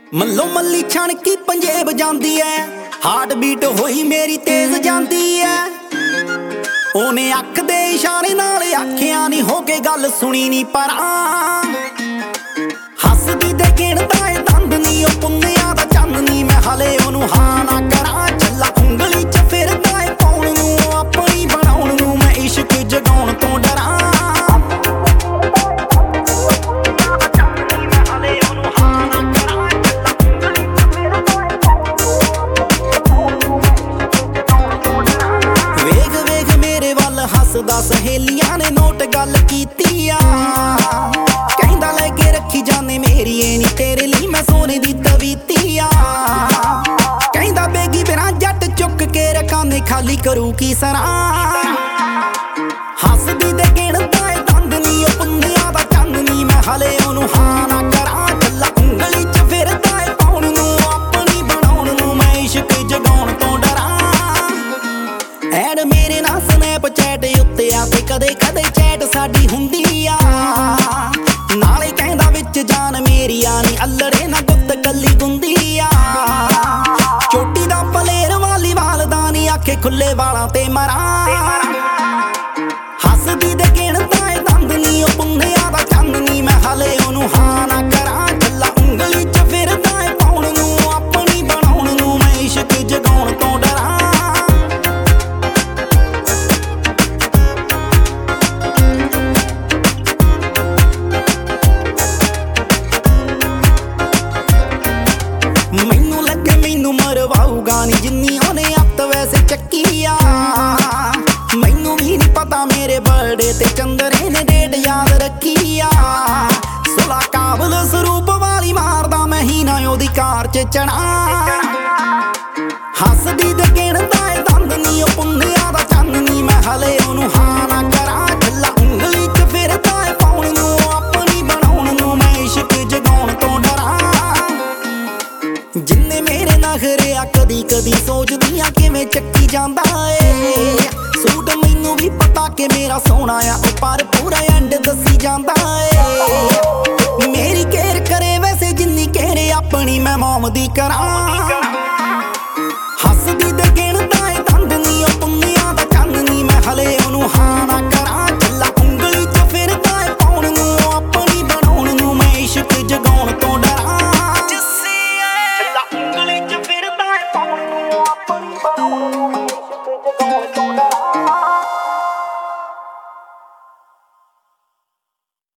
ਮੱਲੋ ਮੱਲੀ ਛਣਕੀ ਪੰਜੇਬ ਜਾਂਦੀ ਐ, ਹਾਰਟ ਬੀਟ ਹੋਈ ਮੇਰੀ ਤੇਜ਼ ਜਾਂਦੀ ਐ। ਉਹਨੇ ਅੱਖ ਦੇ ਇਸ਼ਾਰੇ ਨਾਲ ਆਖਿਆ ਨਹੀਂ ਹੋ ਕੇ ਗੱਲ ਸੁਣੀ ਨਹੀਂ ਪਰਾਂ। ਹੱਸਦੀ ਤੇ ਗਿਣਦਾ ਏ ਦੰਦ ਨੀ ਉਹ ਪੁੰਨਿਆਂ ਦਾ ਚੰਨ ਨੀ, ਮੈਂ ਹਲੇ ਉਹਨੂੰ ਹਾਂ ਨਾ ਕਰਾਂ। ਚੱਲਾ ਉਂਗਲੀ ਚ ਫਿਰਦਾ ਏ ਪਾਉਣ ਨੂੰ, ਆਪਣੀ ਬਣਾਉਣ ਨੂੰ ਮੈਂ ਇਸ਼ਕ ਜਗਾਉਣ ਤੋਂ ਡਰਾਂ। ਹੱਸਦਾ ਸਹੇਲੀਆਂ ਨੇ ਨੋਟ ਗੱਲ ਕੀਤੀ ਆ, ਕਹਿੰਦਾ ਲੈ ਕੇ ਰੱਖੀ ਜਾਨੇ ਮੇਰੀ ਏ ਨੀ ਤੇਰੇ ਲਈ ਮੈਂ ਸੋਨੇ ਦੀ ਤਵੀਤੀ ਆ। ਕਹਿੰਦਾ ਬੇਗੀ ਬਿਨਾਂ ਜੱਟ ਚੁੱਕ ਕੇ ਰਕਾਨੇ ਖਾਲੀ ਕਰੂ ਕੀ ਸਰਾਂ। ਹੱਸਦੀ ਤੇ ਗਿਣਦਾ ਏ ਦੰਦ ਨੀ ਉਹ ਪੁੰਨਿਆਂ ਦਾ ਚੰਨ ਨੀ, ਮੈਂ ਹਲੇ ਉਹਨੂੰ ਹਾਂ ਨਾ ਕਰਾਂ। ਚੱਲਾ ਉਂਗਲੀ ਚ ਫਿਰਦਾ ਏ ਪਾਉਣ ਨੂੰ, ਆਪਣੀ ਬਣਾਉਣ ਨੂੰ ਮੈਂ ਇਸ਼ਕ ਜਗਾਉਣ ਤੋਂ ਡਰਾਂ। ਐਡ ਮੇਰੇ ਨਾਲ ਸਨੈਪਚੈਟ ਉੱਤੇ ਆ ਤੇ ਕਦੇ ਕਦੇ ਚੈਟ ਸਾਡੀ ਹੁੰਦੀ ਆ। ਨਾਲੇ ਕਹਿੰਦਾ ਵਿੱਚ ਜਾਨ ਮੇਰੀ ਆ ਨੀ ਅਲੜੇ ਨਾ ਗੁੱਤ ਕੱਲੀ ਗੁੰਦੀ ਆ। ਚੋਟੀ ਦਾ ਪਲੇਰ ਵਾਲੀ ਵਾਲਦਾ ਨੀ ਆਖੇ ਖੁੱਲੇ ਵਾਲਾਂ ਤੇ ਮਰਾਂ। ਹੱਸਦੀ ਤੇ ਗਿਣਦਾ ਏ ਦੰਦ ਨੀ ਉਹ ਪੁੰਨਿਆਂ ਦਾ ਚੰਨ ਨੀ, ਮੈਂ ਹਲੇ ਉਹਨੂੰ ਹਾਂ ਨਾ ਕਰਾਂ। ਚੱਲਾ ਉਂਗਲੀ ਚ ਫਿਰਦਾ ਏ ਪਾਉਣ ਨੂੰ, ਆਪਣੀ ਬਣਾਉਣ ਨੂੰ ਮੈਂ ਇਸ਼ਕ ਜਗਾਉਣ ਤੋਂ ਡਰਾਂ। ਮੈਨੂੰ ਲੱਗੇ ਮੈਨੂੰ ਮਰਵਾਊਗਾ ਨੀ ਜਿੰਨੀ ਉਹਨੇ ਅੱਤ ਵੈਸੇ ਚੱਕੀ ਆ। ਮੈਨੂੰ ਵੀ ਨੀ ਪਤਾ ਮੇਰੇ ਬਰਥਡੇ ਤੇ ਚੰਦਰੇ ਨੇ ਡੇਟ ਯਾਦ ਰੱਖੀ ਆ। ਸੁਲਾ ਕਾਬਲ ਸਰੂਪ ਵਾਲੀ ਮਾਰਦਾ ਮੈਂ ਹੀ ਨਾ ਉਹਦੀ ਕਾਰ ਚ ਚੜਾਂ। ਹੱਸਦੀ ਤੇ ਗਿਣਦਾ ਏ ਦੰਦ ਨੀ ਉਹ ਪੁੰਨਿਆਂ ਦਾ ਚੰਨ ਨੀ, ਮੈਂ ਹਲੇ ਉਹਨੂੰ ਹਾਂ ਨਾ ਕਰਾਂ। ਚੱਲਾ ਉਂਗਲੀ ਚ ਫਿਰਦਾ ਏ ਪਾਉਣ ਨੂੰ, ਆਪਣੀ ਬਣਾਉਣ ਨੂੰ ਮੈਂ ਇਸ਼ਕ ਜਗਾਉਣ ਤੋਂ ਡਰਾਂ। ਜਿੰਨੇ ਮੇਰੇ ਨਖਰੇ ਆ ਕਦੀ ਕਦੀ ਸੋਚਦੀਆਂ ਕਿਵੇਂ ਚੱਕੀ ਜਾਂਦਾ ਏ। ਸੂਟ ਮੈਨੂੰ ਵੀ ਪਤਾ ਕਿ ਮੇਰਾ ਸੋਹਣਾ ਆ ਉਹ ਪਰ ਪੂਰਾ ਐਂਡ ਦੱਸੀ ਜਾਂਦਾ ਏ। ਮੇਰੀ ਕੇਅਰ ਕਰੇ ਵੈਸੇ ਜਿੰਨੀ ਕੇਅਰ ਆਪਣੀ ਮੈਂ ਮੋਮ ਦੀ ਕਰਾਂ।